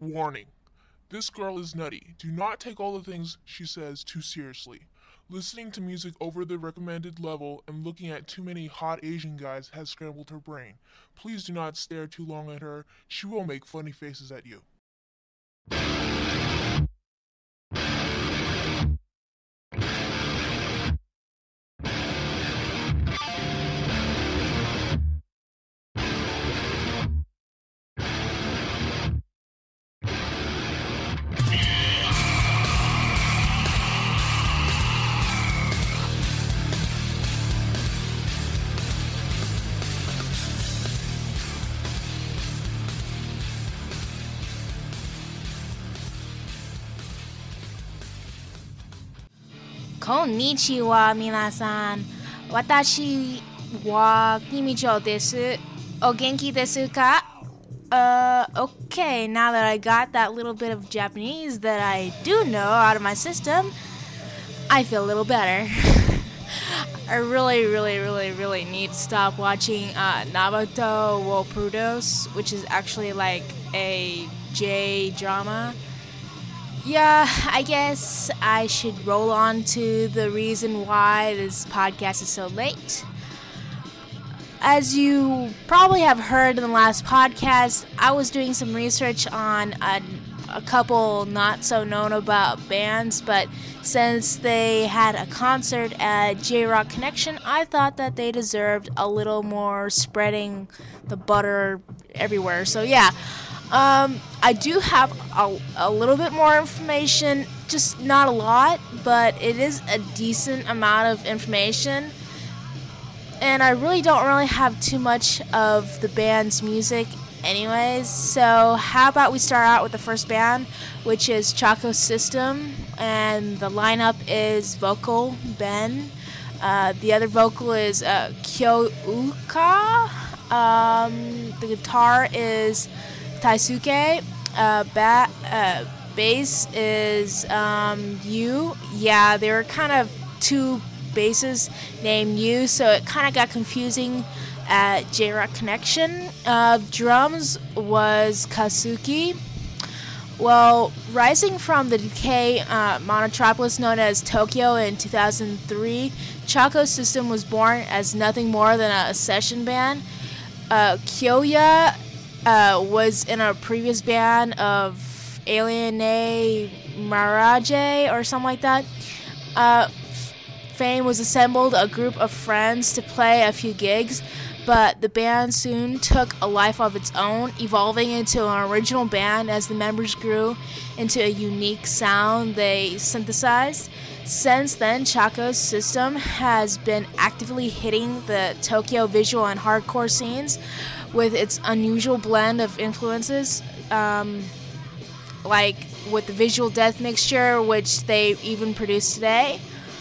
Warning. This girl is nutty. Do not take all the things she says too seriously. Listening to music over the recommended level and looking at too many hot Asian guys has scrambled her brain. Please do not stare too long at her. She will make funny faces at you. こんにちは皆さん。私はキミチョです。お元気ですか? Okay, now that I got that little bit of Japanese that I do know out of my system, I feel a little better. I really need to stop watching Naruto wo Prudos, which is actually like a J-drama. Yeah, I guess I should roll on to the reason why this podcast is so late. As you probably have heard in the last podcast, I was doing some research on a couple not so known about bands, but since they had a concert at J-Rock Connection, I thought that they deserved a little more spreading the butter everywhere. So yeah. I do have a little bit more information, just not a lot, but it is a decent amount of information. And I really don't have too much of the band's music anyways, so how about we start out with the first band, which is Chaco System, and the lineup is vocal, Ben. The other vocal is Kyo Uka. The guitar is Taisuke, bass is Yu. Yeah, they were kind of two basses named Yu, so it kind of got confusing at J-Rock Connection. Drums was Kazuki. Well, rising from the decay monotropolis known as Tokyo in 2003, Chaco System was born as nothing more than a session band. Kyoya was in a previous band of Aliene Mirage or something like that. Fame was assembled a group of friends to play a few gigs, but the band soon took a life of its own, evolving into an original band as the members grew into a unique sound they synthesized. Since then, Chaco's System has been actively hitting the Tokyo visual and hardcore scenes with its unusual blend of influences, like with the visual death mixture, which they even produce today.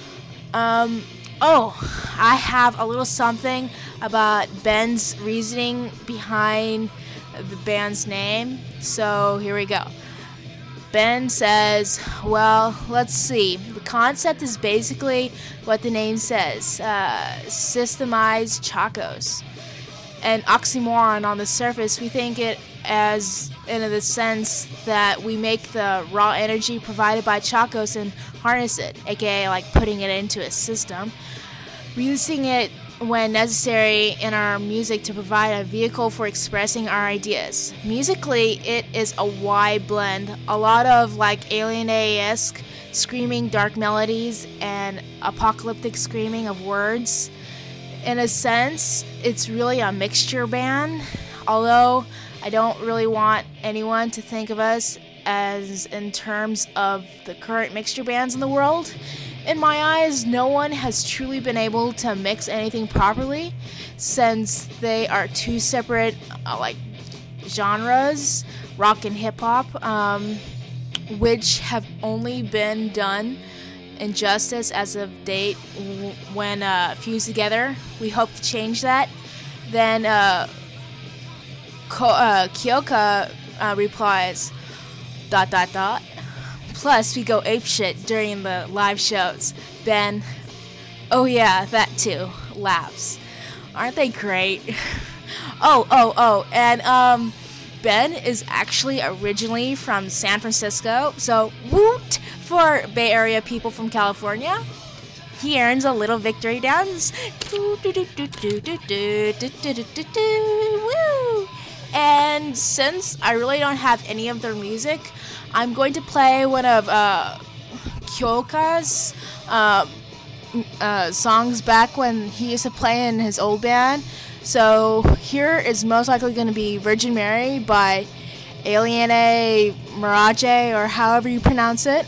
I have a little something about Ben's reasoning behind the band's name, so here we go. Ben says, well, let's see. The concept is basically what the name says, systemized Chacos. An oxymoron on the surface, we think it as in the sense that we make the raw energy provided by Chacos and harness it, aka like putting it into a system, releasing it when necessary in our music to provide a vehicle for expressing our ideas. Musically, it is a wide blend, a lot of like Alien-esque screaming dark melodies and apocalyptic screaming of words. In a sense, it's really a mixture band, although I don't really want anyone to think of us as in terms of the current mixture bands in the world. In my eyes, no one has truly been able to mix anything properly, since they are two separate genres, rock and hip-hop, which have only been done injustice as of date when fused together. We hope to change that. Then Kyoka replies, ... Plus, we go apeshit during the live shows. Ben, oh yeah, that too, laughs. Aren't they great? And Ben is actually originally from San Francisco, so woot for Bay Area people from California. He earns a little victory dance. Woo! And since I really don't have any of their music, I'm going to play one of Kyoka's songs back when he used to play in his old band. So here is most likely going to be Virgin Mary by Aliene Mirage, or however you pronounce it.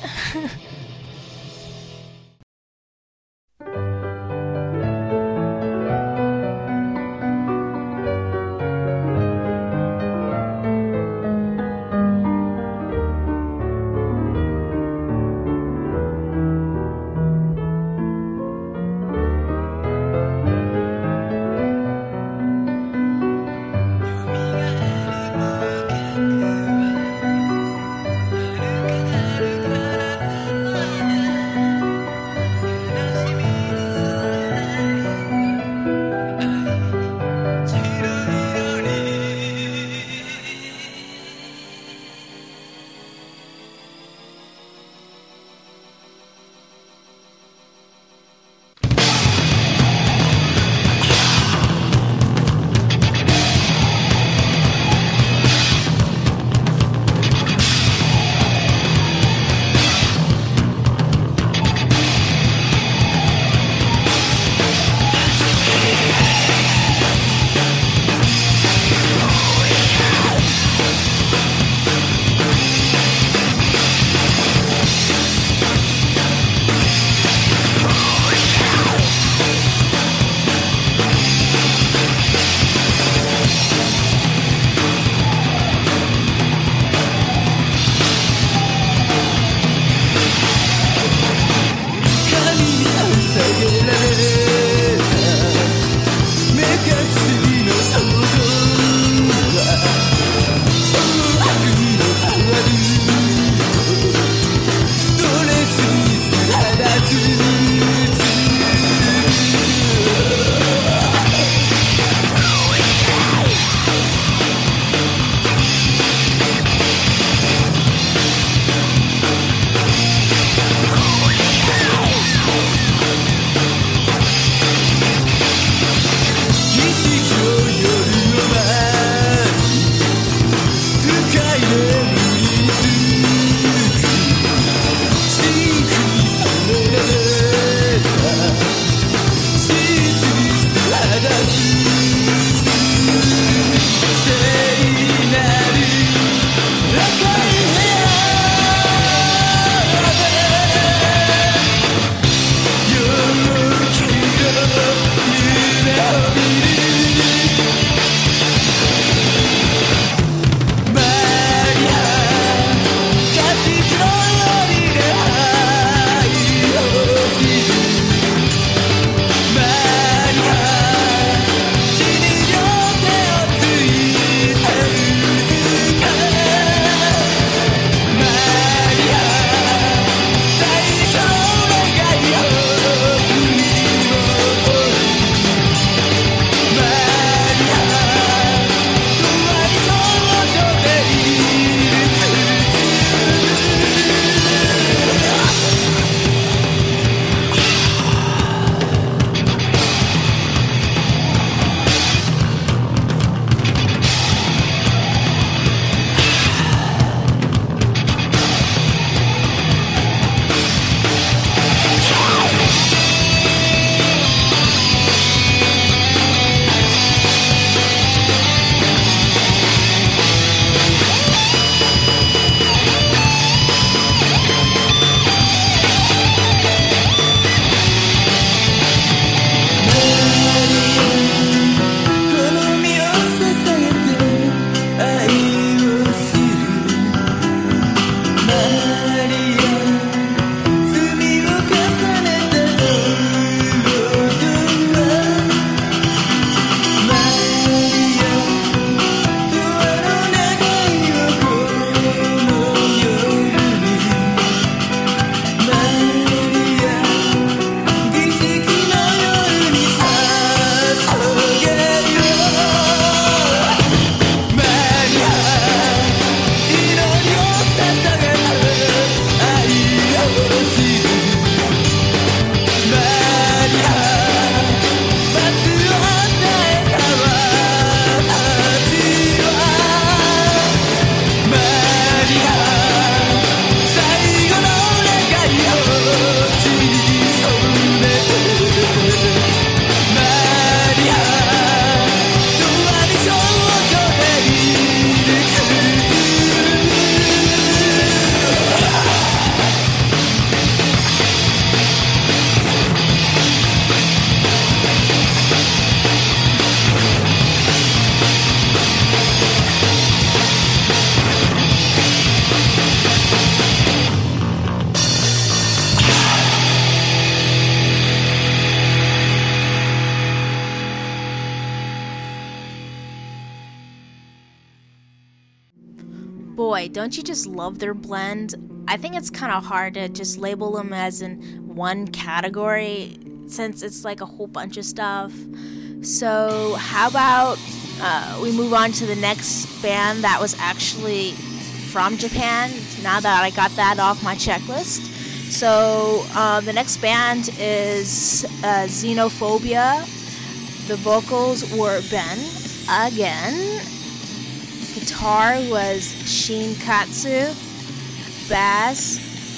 way, don't you just love their blend? I think it's kind of hard to just label them as in one category since it's like a whole bunch of stuff. So how about we move on to the next band that was actually from Japan, now that I got that off my checklist. So the next band is Xenophobia. The vocals were Ben again. Guitar was Shinkatsu. Bass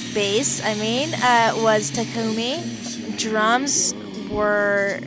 was Takumi. Drums were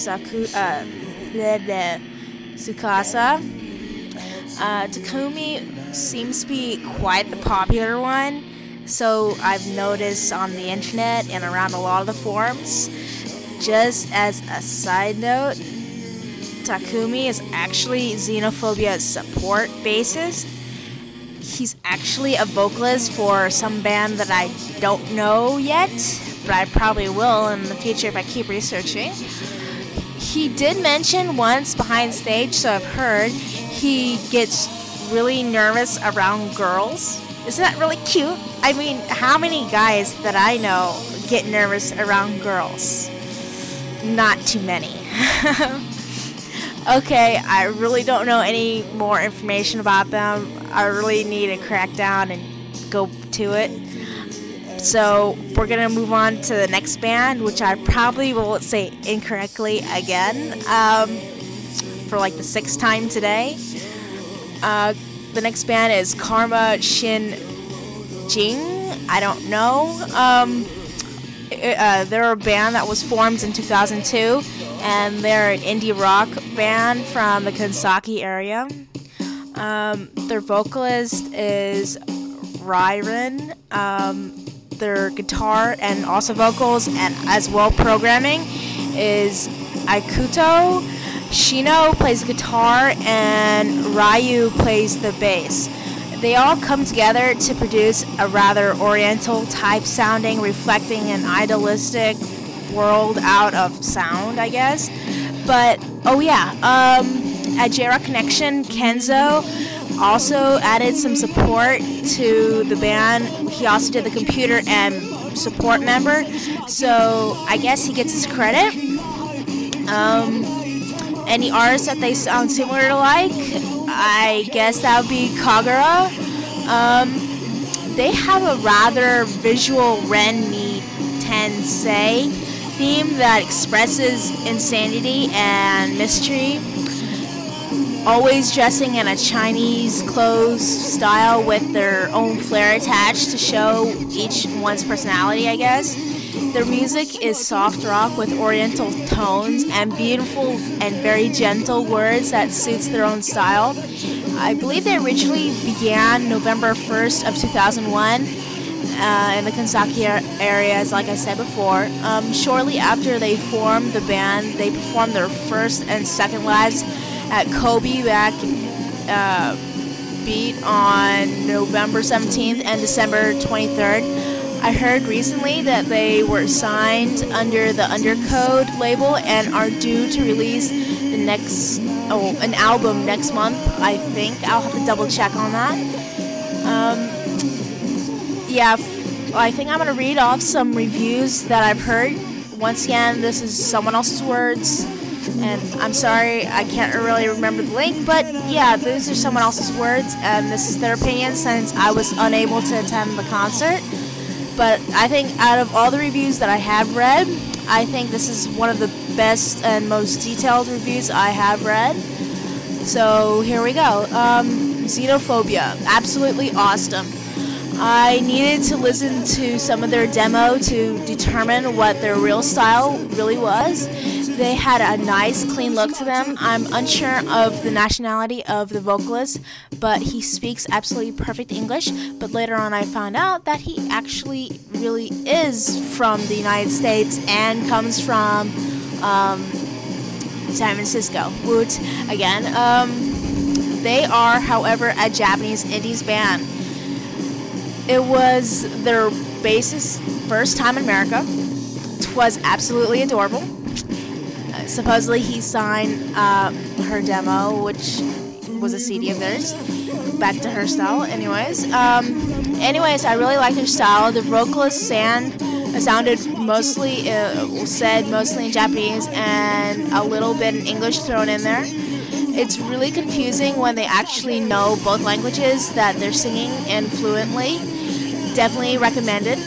Tsukasa. Takumi seems to be quite the popular one, so I've noticed on the internet and around a lot of the forums. Just as a side note, Takumi is actually Xenophobia's support bassist. He's actually a vocalist for some band that I don't know yet, but I probably will in the future if I keep researching. He did mention once behind stage, so I've heard, he gets really nervous around girls. Isn't that really cute? I mean, how many guys that I know get nervous around girls? Not too many. Okay, I really don't know any more information about them. I really need to crack down and go to it. So we're going to move on to the next band, which I probably will say incorrectly again for like the 6th time today. The next band is Karma Shin Jing. I don't know. They're a band that was formed in 2002, and they're an indie rock band from the Kansaki area. Their vocalist is Ryren. Their guitar and also vocals and as well programming is Aikuto. Shino plays guitar and Ryu plays the bass. They all come together to produce a rather oriental type sounding, reflecting an idealistic world out of sound, I guess. But, at J-Rock Connection, Kenzo also added some support to the band. He also did the computer and support member, so I guess he gets his credit. Any artists that they sound similar to like, I guess that would be Kagura. They have a rather visual Renni Tensei theme that expresses insanity and mystery. Always dressing in a Chinese clothes style with their own flair attached to show each one's personality, I guess. Their music is soft rock with oriental tones and beautiful and very gentle words that suits their own style. I believe they originally began November 1st of 2001 in the Kansaki areas, like I said before. Shortly after they formed the band, they performed their first and second lives at Kobe back beat on November 17th and December 23rd. I heard recently that they were signed under the Undercode label and are due to release an album next month, I think. I'll have to double check on that. I think I'm going to read off some reviews that I've heard. Once again, this is someone else's words, and I'm sorry, I can't really remember the link, but yeah, these are someone else's words, and this is their opinion since I was unable to attend the concert. But I think out of all the reviews that I have read, I think this is one of the best and most detailed reviews I have read. So here we go. Xenophobia, absolutely awesome. I needed to listen to some of their demo to determine what their real style really was. They had a nice, clean look to them. I'm unsure of the nationality of the vocalist, but he speaks absolutely perfect English. But later on I found out that he actually really is from the United States and comes from San Francisco. Woot, again. They are, however, a Japanese indies band. It was their bassist's first time in America. It was absolutely adorable. Supposedly he signed her demo, which was a CD of theirs. back to her style. Anyways, I really liked her style. The vocalist sounded mostly said mostly in Japanese and a little bit in English thrown in there. It's really confusing when they actually know both languages that they're singing in fluently. Definitely recommended.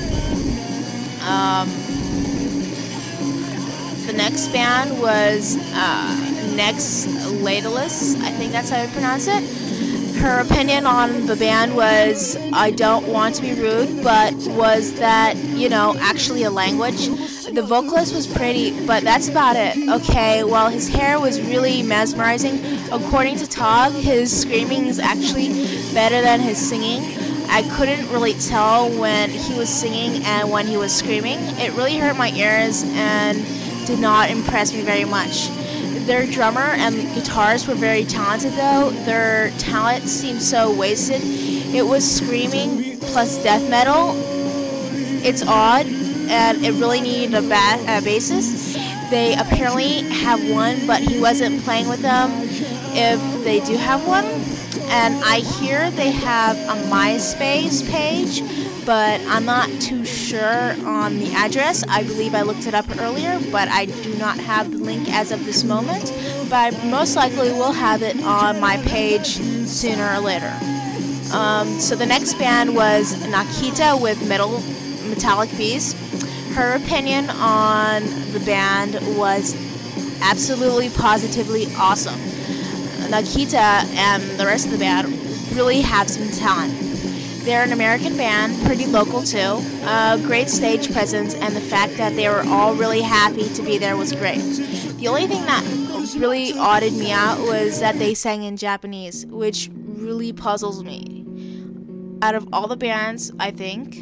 The next band was Next Ladylus. I think that's how you pronounce it. Her opinion on the band was, I don't want to be rude, but was that, actually a language. The vocalist was pretty, but that's about it. Okay, well, his hair was really mesmerizing. According to Tog, his screaming is actually better than his singing. I couldn't really tell when he was singing and when he was screaming. It really hurt my ears and did not impress me very much. Their drummer and guitarist were very talented though. Their talent seemed so wasted. It was screaming plus death metal. It's odd, and it really needed a bassist. They apparently have one, but he wasn't playing with them if they do have one. And I hear they have a MySpace page, but I'm not too sure on the address. I believe I looked it up earlier, but I do not have the link as of this moment. But I most likely will have it on my page sooner or later. So the next band was Nakita with Metallic Beast. Her opinion on the band was absolutely positively awesome. Nakita and the rest of the band really have some talent. They're an American band, pretty local too. Great stage presence, and the fact that they were all really happy to be there was great. The only thing that really odded me out was that they sang in Japanese, which really puzzles me. Out of all the bands, I think,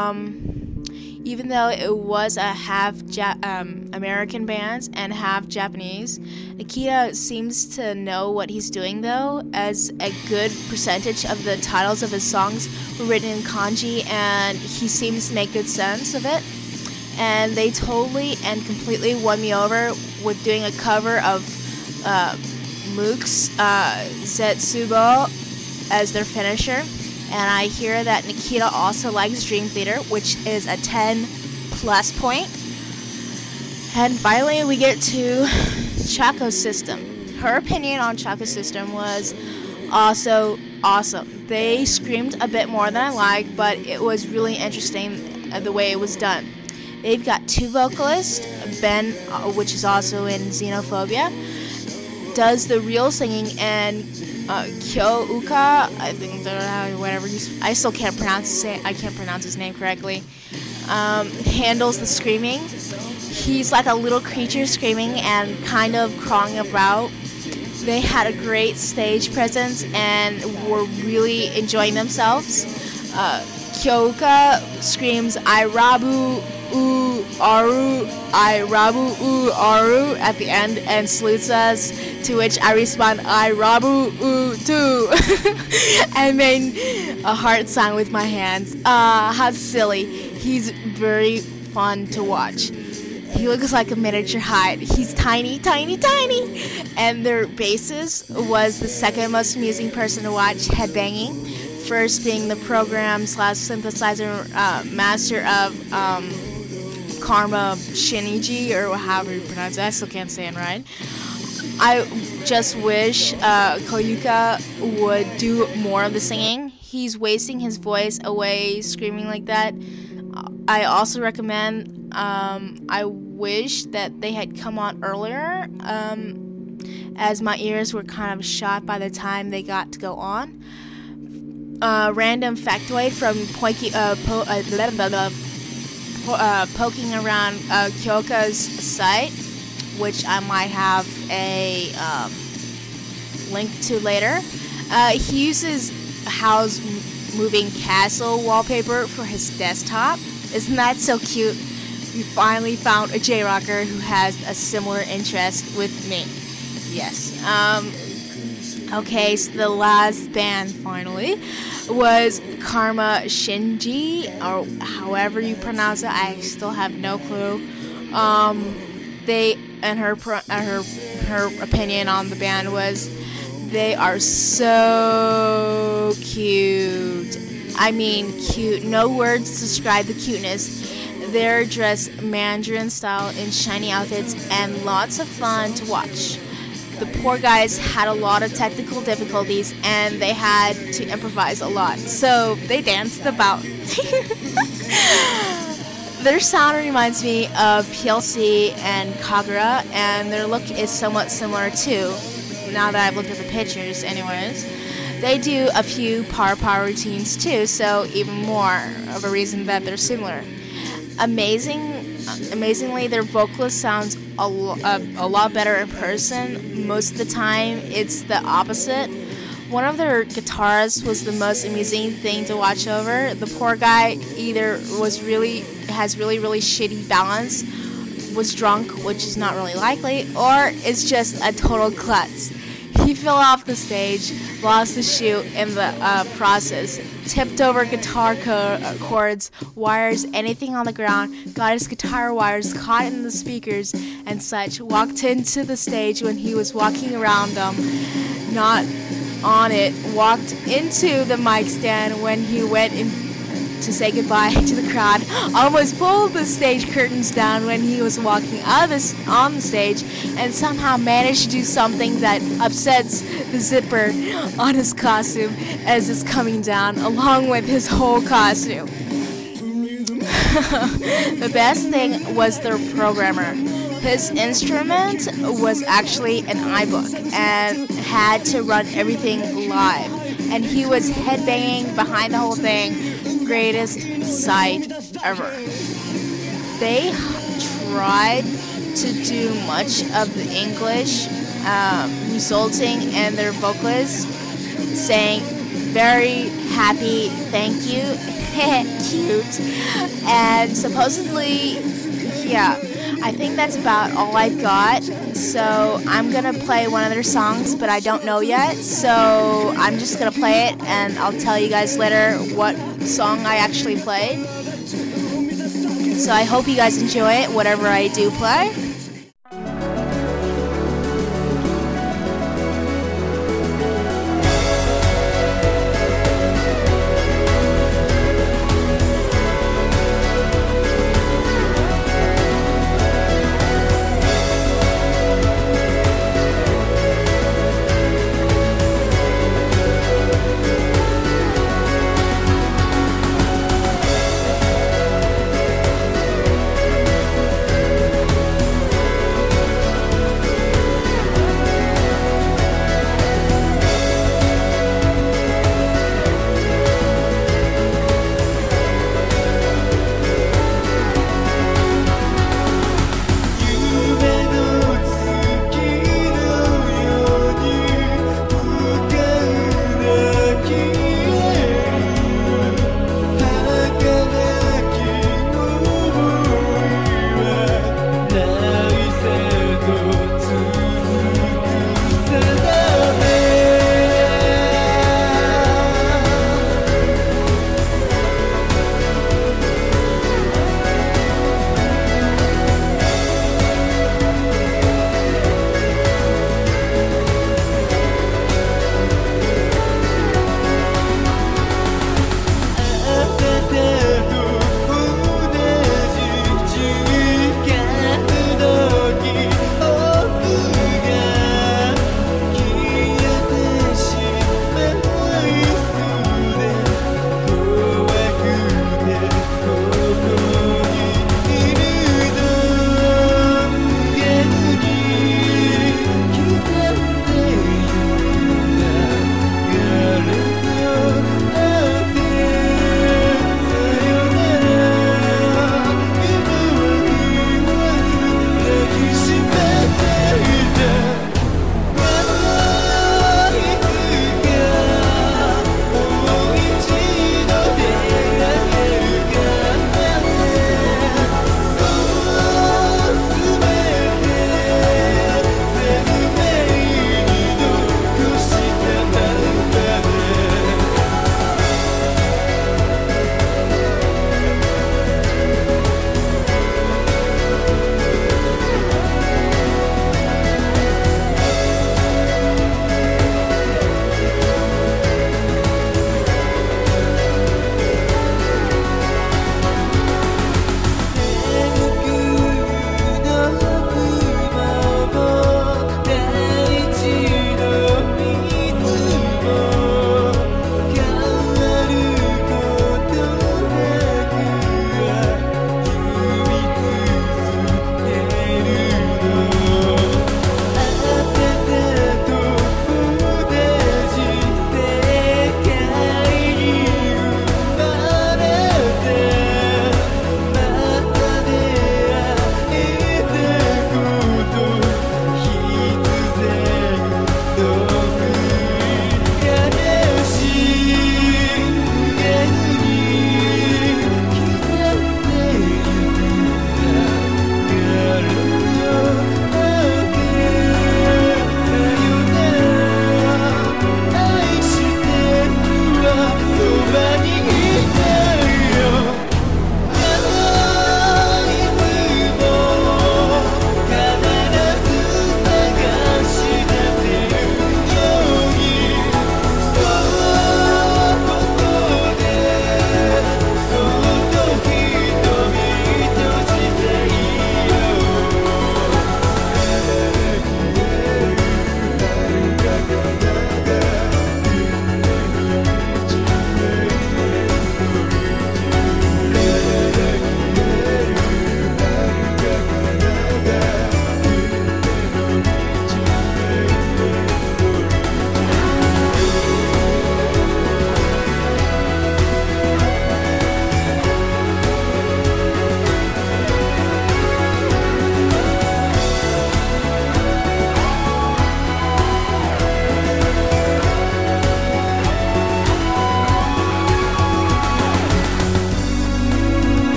even though it was a half American band and half Japanese, Nakita seems to know what he's doing though, as a good percentage of the titles of his songs were written in kanji and he seems to make good sense of it. And they totally and completely won me over with doing a cover of Mook's Zetsubo as their finisher. And I hear that Nakita also likes Dream Theater, which is a 10 plus point. And finally, we get to Choco System. Her opinion on Choco System was also awesome. They screamed a bit more than I like, but it was really interesting the way it was done. They've got two vocalists. Ben, which is also in Xenophobia, does the real singing, and Kyo Uka, I think whatever I still can't pronounce his name correctly. Handles the screaming. He's like a little creature screaming and kind of crawling about. They had a great stage presence and were really enjoying themselves. Kyo Uka screams "Airabu u aru, Airabu u aru" at the end and salutes us, to which I respond "Airabu u too" and made a heart sign with my hands. How silly. He's very fun to watch. He looks like a miniature Hyde. He's tiny, tiny, tiny. And their bassist was the second most amusing person to watch headbanging. First being the program/synthesizer master of Karma Shinji, or however you pronounce it. I still can't say it right. I just wish Koyuka would do more of the singing. He's wasting his voice away screaming like that. I also recommend, I wish that they had come on earlier, as my ears were kind of shot by the time they got to go on. Random factoid from poking around Kyoka's site, which I might have a link to later. He uses Howl's Moving Castle wallpaper for his desktop. Isn't that so cute? We finally found a J-Rocker who has a similar interest with me. Yes. Okay, so the last band finally was Karma Shinji, or however you pronounce it. I still have no clue. They and her opinion on the band was They are so cute. I mean, cute. No words to describe the cuteness. They're dressed Mandarin style in shiny outfits and lots of fun to watch. The poor guys had a lot of technical difficulties and they had to improvise a lot, so they danced about. Their sound reminds me of PLC and Kagura, and their look is somewhat similar too, now that I've looked at the pictures anyways. They do a few power routines too, so even more of a reason that they're similar. Amazingly, their vocalist sounds a lot better in person. Most of the time, it's the opposite. One of their guitarists was the most amusing thing to watch over. The poor guy either has really shitty balance, was drunk, which is not really likely, or is just a total klutz. He fell off the stage, lost his shoe in the process, tipped over guitar cords, wires, anything on the ground, got his guitar wires caught in the speakers and such, walked into the stage when he was walking around them, not on it, walked into the mic stand when he went in to say goodbye to the crowd, almost pulled the stage curtains down when he was walking on the stage, and somehow managed to do something that upsets the zipper on his costume as it's coming down, along with his whole costume. The best thing was their programmer. His instrument was actually an iBook and had to run everything live, and he was headbanging behind the whole thing. Greatest sight ever. They tried to do much of the English, resulting in their vocalist saying very happy, thank you, cute, and supposedly, yeah, I think that's about all I got. So I'm gonna play one of their songs, but I don't know yet, so I'm just gonna play it and I'll tell you guys later what song I actually played. So I hope you guys enjoy it, whatever I do play.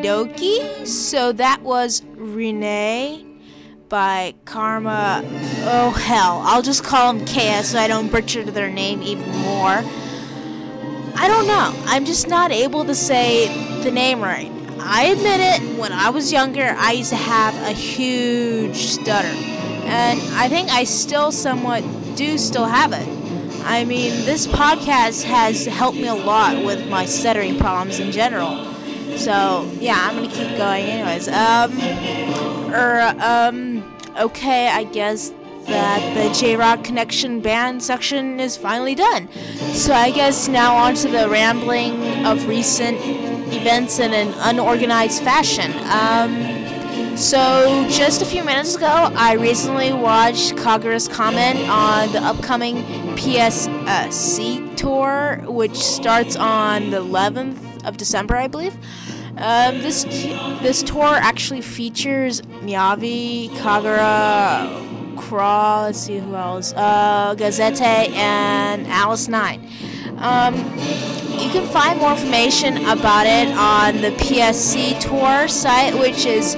Inoki. So that was Renee by Karma. Oh hell, I'll just call them Kea so I don't butcher their name even more. I don't know, I'm just not able to say the name right. I admit it, when I was younger, I used to have a huge stutter. And I think I still somewhat do still have it. I mean, this podcast has helped me a lot with my stuttering problems in general. So, yeah, I'm gonna keep going anyways. Okay, I guess that the J-Rock Connection band section is finally done. So I guess now on to the rambling of recent events in an unorganized fashion. So just a few minutes ago, I recently watched Kagura's comment on the upcoming PSC tour, which starts on the 11th of December, I believe. This tour actually features Miyavi, Kagura, Crawl, let's see who else, Gazette, and Alice 9. You can find more information about it on the PSC tour site, which is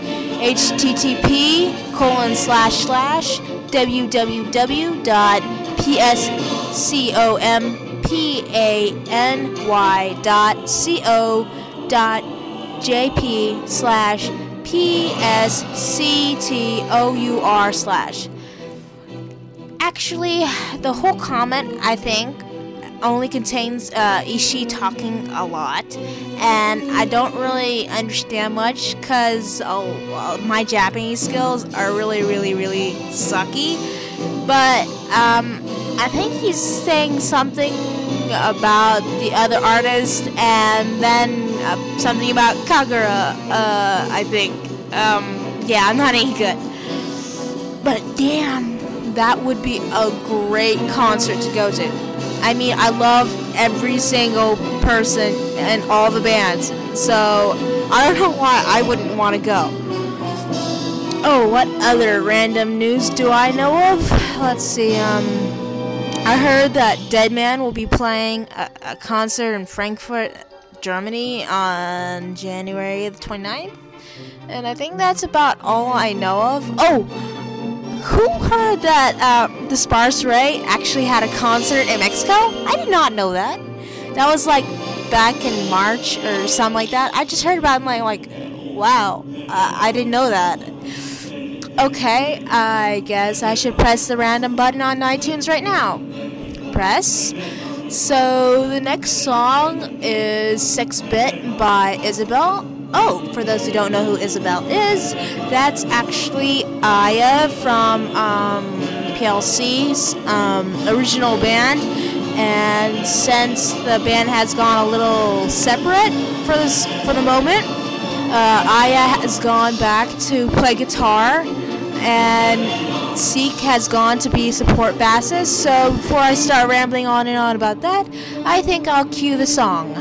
http://www.pscompanY.co.jp/PSCTOUR/. Actually, the whole comment, I think, only contains Ishii talking a lot, and I don't really understand much because my Japanese skills are really, really, really sucky. But I think he's saying something about the other artist, and then something about Kagura. I think. Yeah, I'm not any good. But damn, that would be a great concert to go to. I mean, I love every single person and all the bands, so I don't know why I wouldn't want to go. Oh, what other random news do I know of? Let's see, I heard that Deadman will be playing a concert in Frankfurt, Germany on January the 29th, and I think that's about all I know of. Oh! Who heard that the Sparse Ray actually had a concert in Mexico? I did not know that. That was like back in March or something like that. I just heard about it and like wow, I didn't know that. Okay, I guess I should press the random button on iTunes right now. Press. So the next song is 6-Bit by Isabel. Oh, for those who don't know who Isabel is, that's actually Aya from PLC's original band. And since the band has gone a little separate for the moment, Aya has gone back to play guitar, and Seek has gone to be support bassist. So before I start rambling on and on about that, I think I'll cue the song.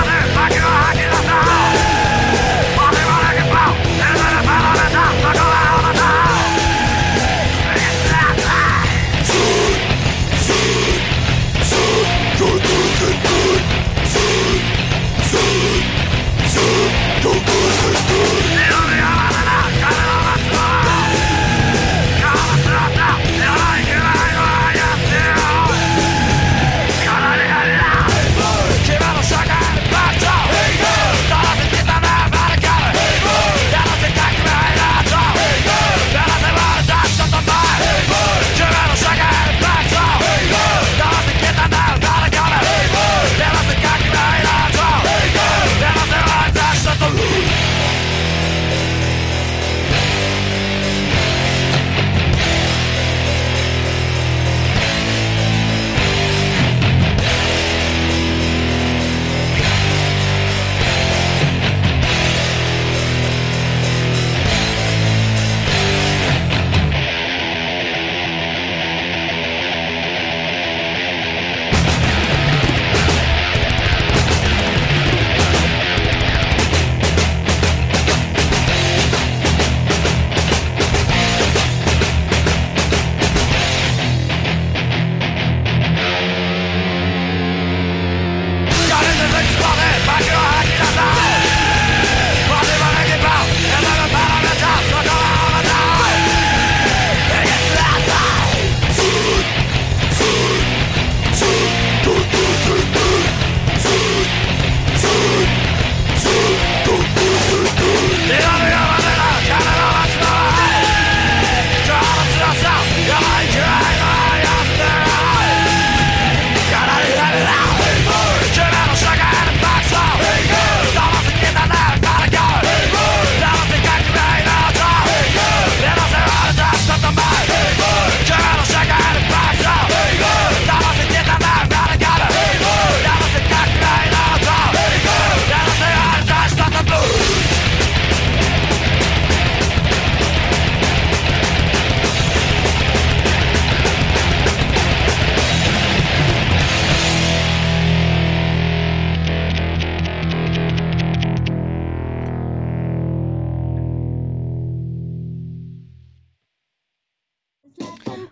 Go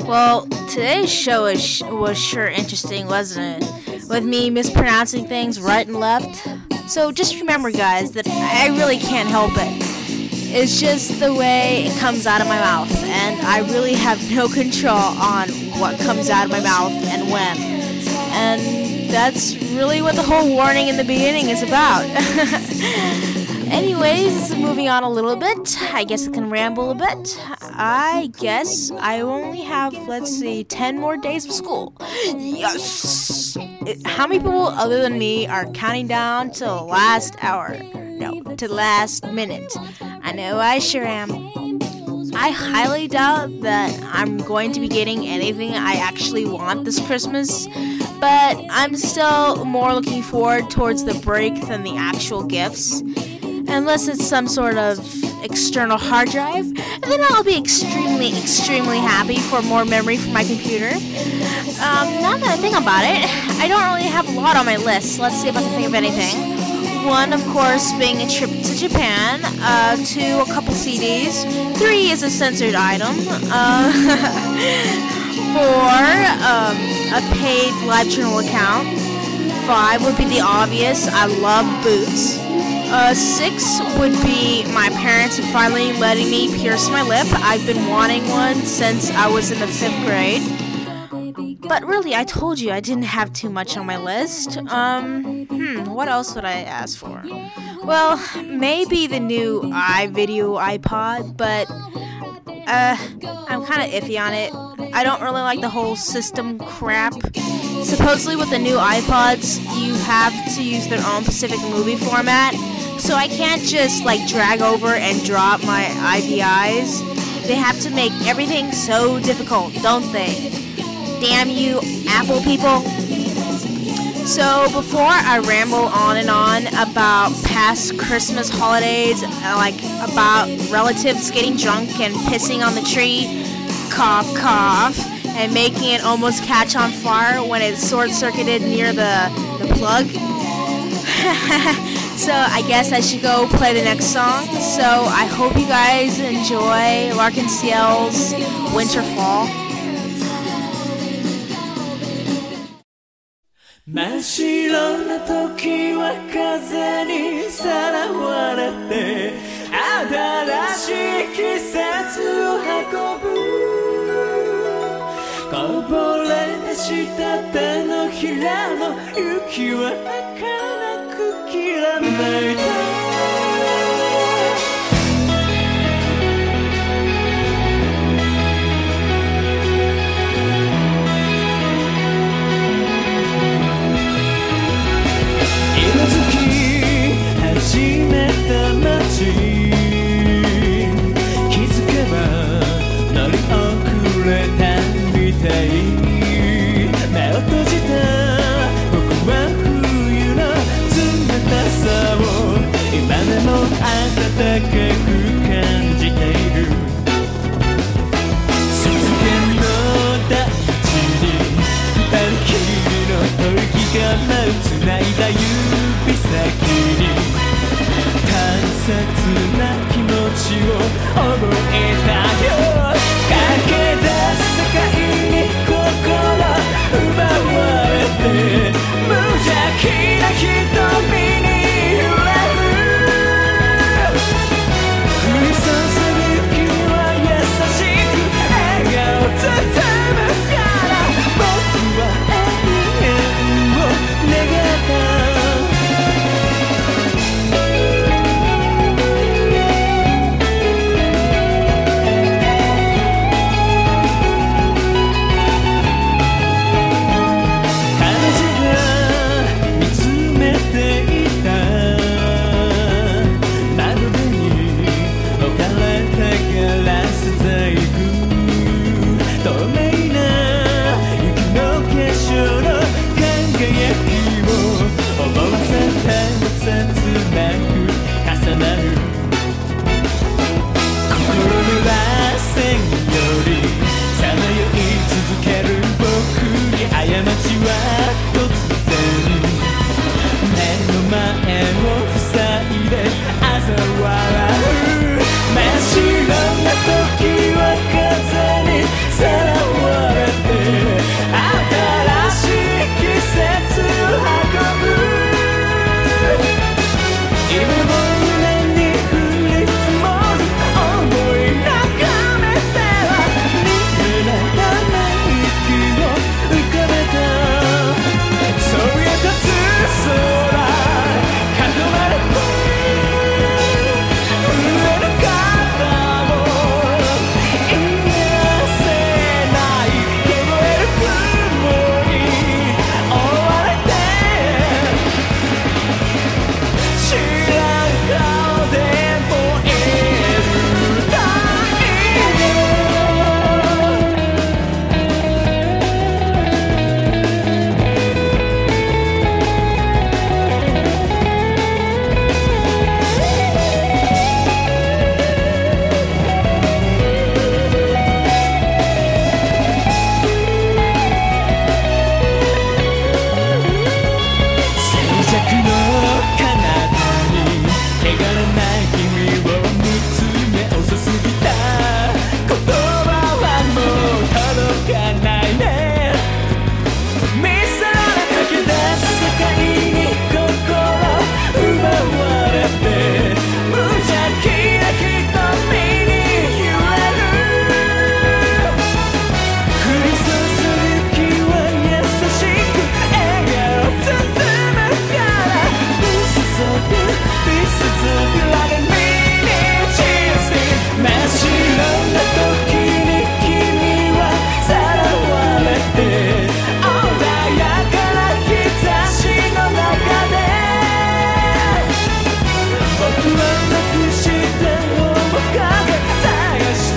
Well, today's show was sure interesting, wasn't it? With me mispronouncing things right and left. So just remember, guys, that I really can't help it. It's just the way it comes out of my mouth, and I really have no control on what comes out of my mouth and when. And that's really what the whole warning in the beginning is about. Anyways, moving on a little bit. I guess I can ramble a bit. I guess I only have, 10 more days of school. Yes! How many people other than me are counting down to the last hour? No, to the last minute. I know I sure am. I highly doubt that I'm going to be getting anything I actually want this Christmas, but I'm still more looking forward towards the break than the actual gifts. Unless it's some sort of external hard drive, then I'll be extremely, extremely happy for more memory for my computer. Now that I think about it, I don't really have a lot on my list. Let's see if I can think of anything. One, of course, being a trip to Japan. Two, a couple CDs. Three is a censored item. Four, a paid LiveJournal account. Five would be the obvious. I love boots. Six would be my parents finally letting me pierce my lip. I've been wanting one since I was in the 5th grade. But really, I told you I didn't have too much on my list. What else would I ask for? Well, maybe the new iVideo iPod, but I'm kind of iffy on it. I don't really like the whole system crap. Supposedly with the new iPods, you have to use their own specific movie format, so I can't just drag over and drop my IVIs. They have to make everything so difficult, don't they? Damn you, Apple people. So before I ramble on and on about past Christmas holidays, about relatives getting drunk and pissing on the tree, cough, cough, and making it almost catch on fire when it short-circuited near the plug. So I guess I should go play the next song. So I hope you guys enjoy Larkin Ciel's Winterfall. 真っ白な時は風にさらわれて新しい季節を運ぶこぼれ出した手のひらの雪は儚くきらめいた始めた街気づけば乗り遅れたみたい目を閉じた僕は冬の冷たさを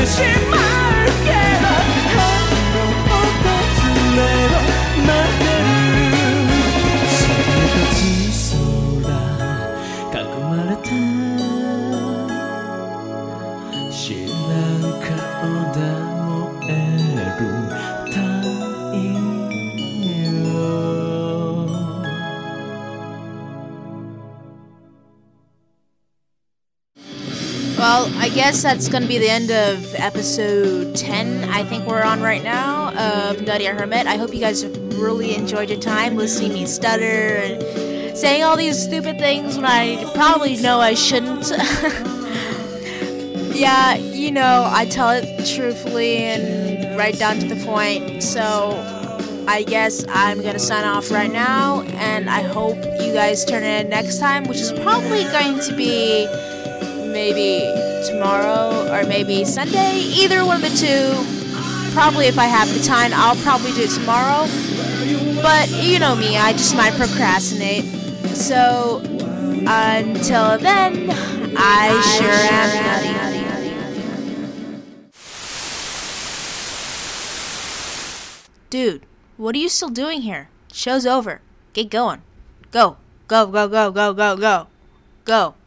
てしまうけど訪れを待ってる生活空囲まれた知らん顔で燃える太陽 Well, I guess that's going to be the end of episode 10, I think we're on right now, of Nutty Hermit. I hope you guys really enjoyed your time listening to me stutter and saying all these stupid things when I probably know I shouldn't. Yeah, you know, I tell it truthfully and right down to the point, so I guess I'm going to sign off right now, and I hope you guys turn in next time, which is probably going to be maybe tomorrow or maybe Sunday, either one of the two. Probably if I have the time, I'll probably do it tomorrow, but you know me, I just might procrastinate. So until then, I sure am nutty. Dude, what are you still doing here? Show's over. Get going. Go. Go, go, go, go, go, go. Go.